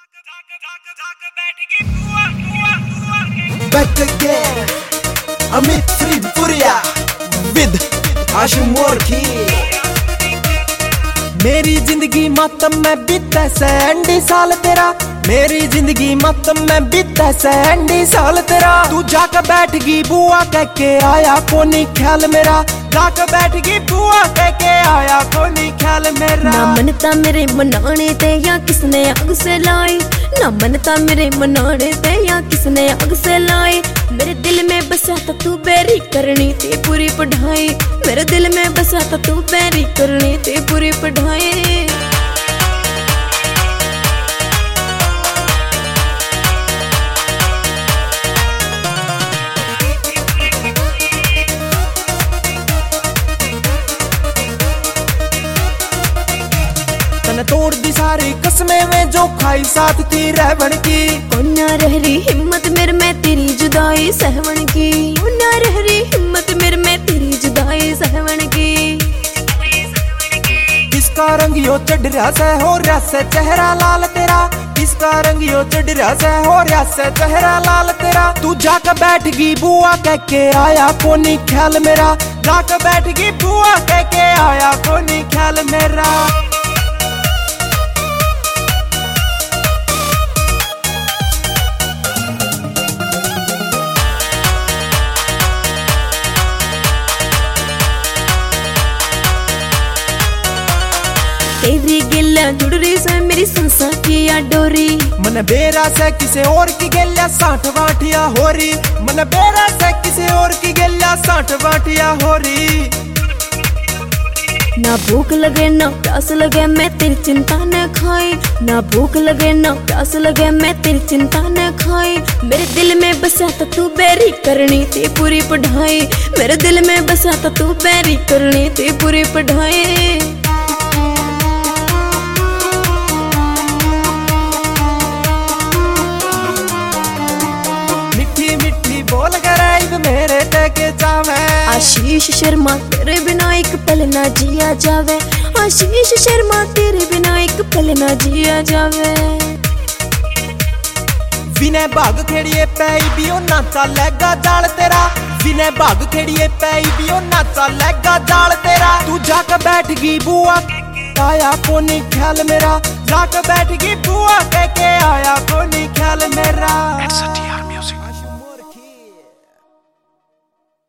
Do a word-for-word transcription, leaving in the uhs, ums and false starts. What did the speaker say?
Back again, Amit Tripuria with Ashim Morki। मेरी जिंदगी मातम में बीता सैंडी साल तेरा, मेरी जिंदगी मातम में बीता सैंडी साल तेरा। तू जाकर बैठ गई बुआ कह के आया कोनी ख्याल मेरा, जाकर बैठ गई बुआ कह के आया कोनी ख्याल मेरा। ना मनता मेरे मनाने ते या किसने आग से लाई, ना मनता मेरे मनाने ते या किसने आग से लाई। मेरे दिल में बसा था तू बेरी करनी थी पूरी पढ़ाई, मेरे दिल में बसा था तू बेरी करनी थी पूरी पढ़ाई। तने तोड़ दी सारी कसमें में जो खाई साथ थी रहवन की। कोना रह रही हिम्मत मेरे में तेरी जुदाई सहवन की, कोना रह रही हिम्मत मेरे में तेरी जुदाई सहवन की। किसका रंग यो चढ़ रहा से हो रहा से चेहरा लाल तेरा, किसका रंग यो चढ़ रहा से हो रहा से चेहरा लाल तेरा। तू जाकर बैठ गई बुआ कह के आया कोनी ख्याल मेरा, जाकर बैठ गई बुआ कह के आया कोनी ख्याल मेरा। तेरी गिल्ला जुड़ रही से मेरी संसा की या डोरी, मन बेरा से किसे और की गेल्या साठ बाटिया हो रही, मन बेरा से किसे और की गेल्या साठ बाटिया हो रही। ना भूख लगे ना प्यास लगे मैं तेरी चिंता न खाई, ना भूख लगे ना प्यास लगे मैं तेरी चिंता न खाई। मेरे दिल में बसा था तू बेरी करनी थी पूरी पढ़ाई, मेरे दिल में बसा था तू बेरी करनी थी पूरी पढ़ाई। बोल कर मेरे टेके जावे, आशीष शर्मा तेरे बिना एक पल ना जिया जावे, आशीष शर्मा तेरे बिना एक पल ना जिया जावे। विनय भाग खेड़िए पैई बियो नाचा लेगा जाल तेरा, विनय भाग खेड़िए पैई बियो नाचा लेगा जाल तेरा। तू जाकर बैठ गई बुआ आया कोनी ख्याल मेरा, जाकर बैठ गई बुआ कह के आया कोनी ख्याल मेरा।